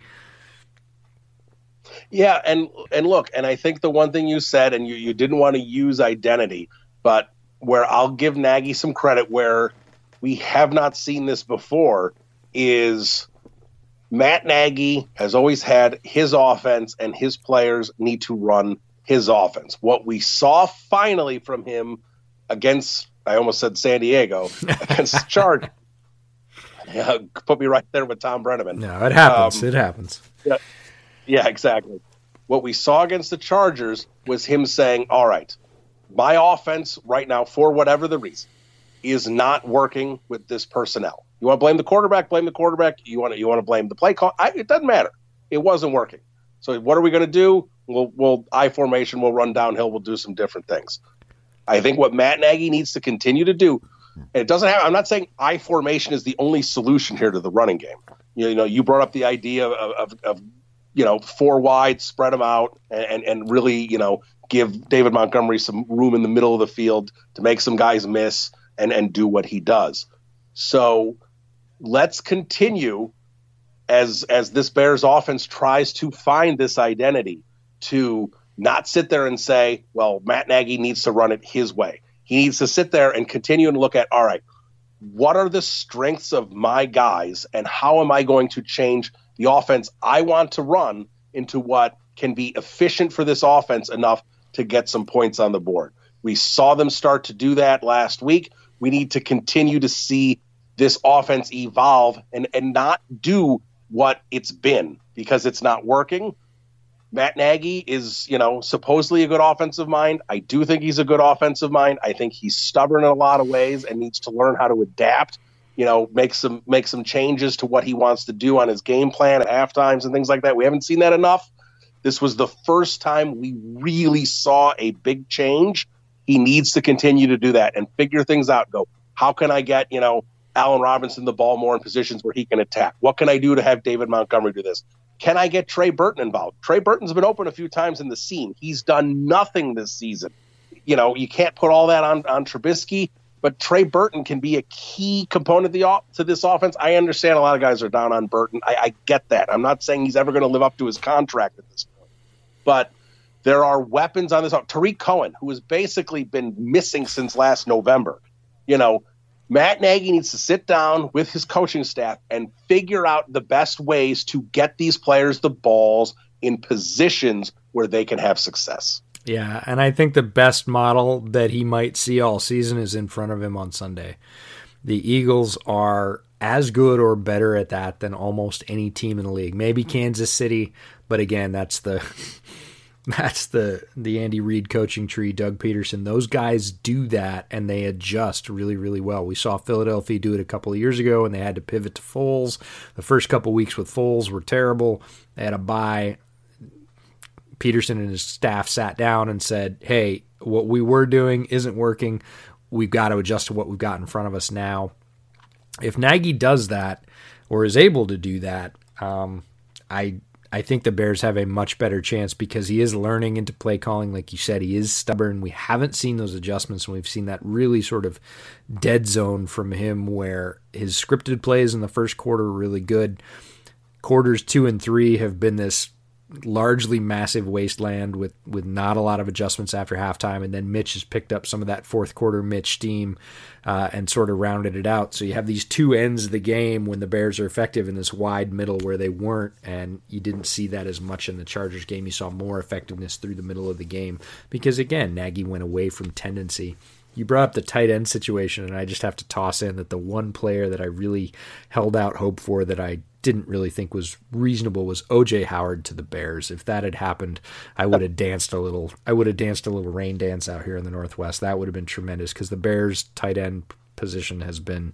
Yeah, and and look, and I think the one thing you said, and you, you didn't want to use identity, but where I'll give Nagy some credit where we have not seen this before is Matt Nagy has always had his offense and his players need to run his offense. What we saw finally from him against, I almost said San Diego, against the Chargers. Yeah, put me right there with Tom Brenneman. No, it happens. Um, it happens. Yeah, yeah, exactly. What we saw against the Chargers was him saying, all right, my offense right now, for whatever the reason, is not working with this personnel. You want to blame the quarterback, blame the quarterback. You want to you want to blame the play call. I, it doesn't matter. It wasn't working. So what are we going to do? We'll we'll I formation. We'll run downhill. We'll do some different things. I think what Matt Nagy needs to continue to do. And it doesn't have. I'm not saying I formation is the only solution here to the running game. You know, you, know, you brought up the idea of, of, of you know four wide, spread them out, and, and and really you know give David Montgomery some room in the middle of the field to make some guys miss and and do what he does. So let's continue as as this Bears offense tries to find this identity to not sit there and say, well, Matt Nagy needs to run it his way. He needs to sit there and continue and look at, all right, what are the strengths of my guys and how am I going to change the offense I want to run into what can be efficient for this offense enough to get some points on the board. We saw them start to do that last week. We need to continue to see this offense evolve and, and not do what it's been because it's not working. Matt Nagy is, you know, supposedly a good offensive mind. I do think he's a good offensive mind. I think he's stubborn in a lot of ways and needs to learn how to adapt, you know, make some make some changes to what he wants to do on his game plan at half times and things like that. We haven't seen that enough. This was the first time we really saw a big change. He needs to continue to do that and figure things out. Go, how can I get, you know, Allen Robinson the ball more in positions where he can attack? What can I do to have David Montgomery do this? Can I get Trey Burton involved? Trey Burton's been open a few times in the seam. He's done nothing this season. You know, you can't put all that on, on Trubisky, but Trey Burton can be a key component of the, to this offense. I understand a lot of guys are down on Burton. I, I get that. I'm not saying he's ever going to live up to his contract at this point. But there are weapons on this. Tariq Cohen, who has basically been missing since last November. You know, Matt Nagy needs to sit down with his coaching staff and figure out the best ways to get these players the balls in positions where they can have success. Yeah, and I think the best model that he might see all season is in front of him on Sunday. The Eagles are as good or better at that than almost any team in the league. Maybe Kansas City, but again, that's the that's the the Andy Reid coaching tree, Doug Peterson. Those guys do that, and they adjust really, really well. We saw Philadelphia do it a couple of years ago, and they had to pivot to Foles. The first couple of weeks with Foles were terrible. They had a bye. Peterson and his staff sat down and said, hey, what we were doing isn't working. We've got to adjust to what we've got in front of us now. If Nagy does that or is able to do that, um, I I think the Bears have a much better chance because he is learning into play calling. Like you said, he is stubborn. We haven't seen those adjustments, and we've seen that really sort of dead zone from him where his scripted plays in the first quarter were really good. Quarters two and three have been this largely massive wasteland with, with not a lot of adjustments after halftime, and then Mitch has picked up some of that fourth quarter Mitch steam uh, and sort of rounded it out. So you have these two ends of the game when the Bears are effective in this wide middle where they weren't, and you didn't see that as much in the Chargers game. You saw more effectiveness through the middle of the game because, again, Nagy went away from tendency. You brought up the tight end situation, and I just have to toss in that the one player that I really held out hope for that I didn't really think was reasonable was O J Howard to the Bears. If that had happened, I would have danced a little. I would have danced a little rain dance out here in the Northwest. That would have been tremendous because the Bears' tight end position has been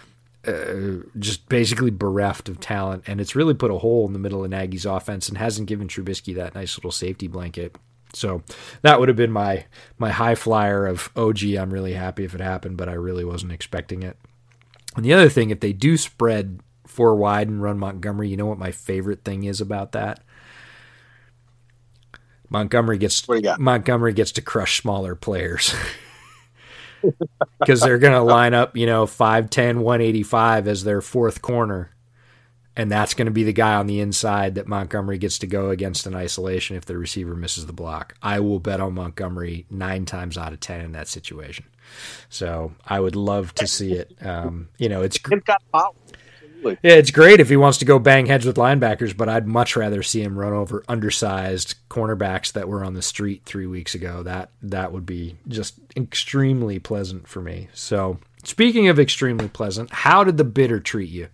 uh, just basically bereft of talent, and it's really put a hole in the middle of Nagy's offense and hasn't given Trubisky that nice little safety blanket. So that would have been my my high flyer of, oh, gee, I'm really happy if it happened, but I really wasn't expecting it. And the other thing, if they do spread four wide and run Montgomery, you know what my favorite thing is about that? Montgomery gets Montgomery gets to crush smaller players because they're going to line up, you know, five ten, one eighty-five as their fourth corner. And that's going to be the guy on the inside that Montgomery gets to go against in isolation if the receiver misses the block. I will bet on Montgomery nine times out of ten in that situation. So I would love to see it. Um, you know, it's It's got power. Yeah, it's great if he wants to go bang heads with linebackers, but I'd much rather see him run over undersized cornerbacks that were on the street three weeks ago. That that would be just extremely pleasant for me. So speaking of extremely pleasant, how did the bitter treat you?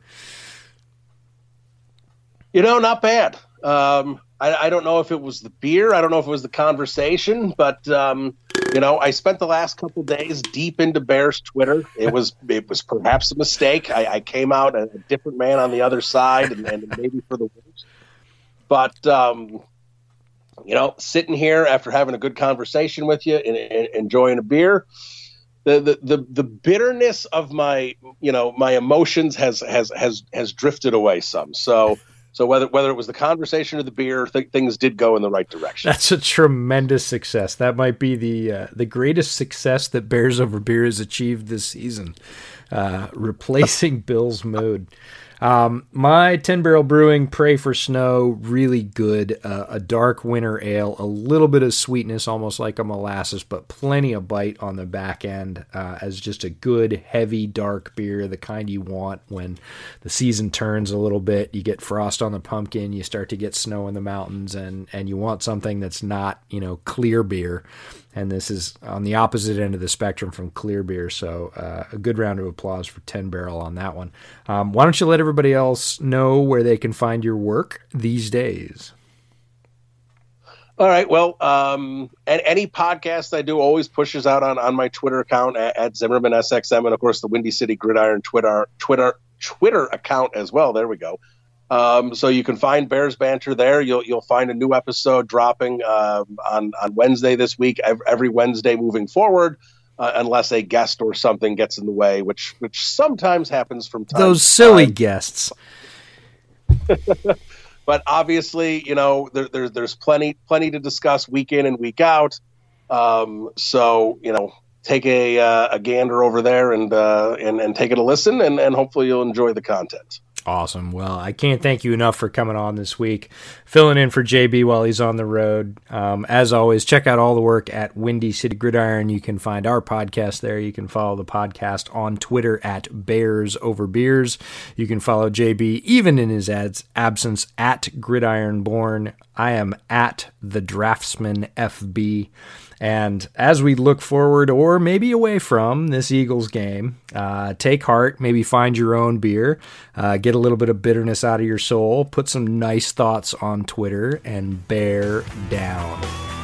You know, not bad. Um, I, I don't know if it was the beer. I don't know if it was the conversation, but um, you know, I spent the last couple days deep into Bears Twitter. It was it was perhaps a mistake. I, I came out a, a different man on the other side, and, and maybe for the worst. But um, you know, sitting here after having a good conversation with you and, and enjoying a beer, the, the the the bitterness of my you know my emotions has has has has drifted away some. So. So whether whether it was the conversation or the beer, th- things did go in the right direction. That's a tremendous success. That might be the uh, the greatest success that Bears Over Beer has achieved this season, uh, replacing Bill's mood. Um, my ten Barrel Brewing Pray for Snow, really good. Uh, a dark winter ale, a little bit of sweetness, almost like a molasses, but plenty of bite on the back end uh, as just a good, heavy, dark beer, the kind you want when the season turns a little bit. You get frost on the pumpkin, you start to get snow in the mountains, and, and you want something that's not, you know, clear beer. And this is on the opposite end of the spectrum from clear beer. So uh, a good round of applause for ten Barrel on that one. Um, why don't you let everybody else know where they can find your work these days? All right. Well, um, and any podcast I do always pushes out on, on my Twitter account at, at Zimmerman S X M, and of course the Windy City Gridiron Twitter Twitter Twitter account as well. There we go. Um, so you can find Bears Banter there. You'll you'll find a new episode dropping uh, on on Wednesday this week. Every, every Wednesday moving forward, uh, unless a guest or something gets in the way, which which sometimes happens from time. Those to silly time. guests. But obviously, you know, there, there, there's plenty plenty to discuss week in and week out. Um, so, you know, take a uh, a gander over there and uh, and and take it a listen, and, and hopefully you'll enjoy the content. Awesome. Well, I can't thank you enough for coming on this week, filling in for J B while he's on the road. Um, as always, check out all the work at Windy City Gridiron. You can find our podcast there. You can follow the podcast on Twitter at Bears Over Beers. You can follow J B, even in his ads, absence, at Gridiron Born. I am at The Draftsman F B. And as we look forward, or maybe away from this Eagles game, uh, take heart, maybe find your own beer, uh, get a little bit of bitterness out of your soul, put some nice thoughts on Twitter, and bear down.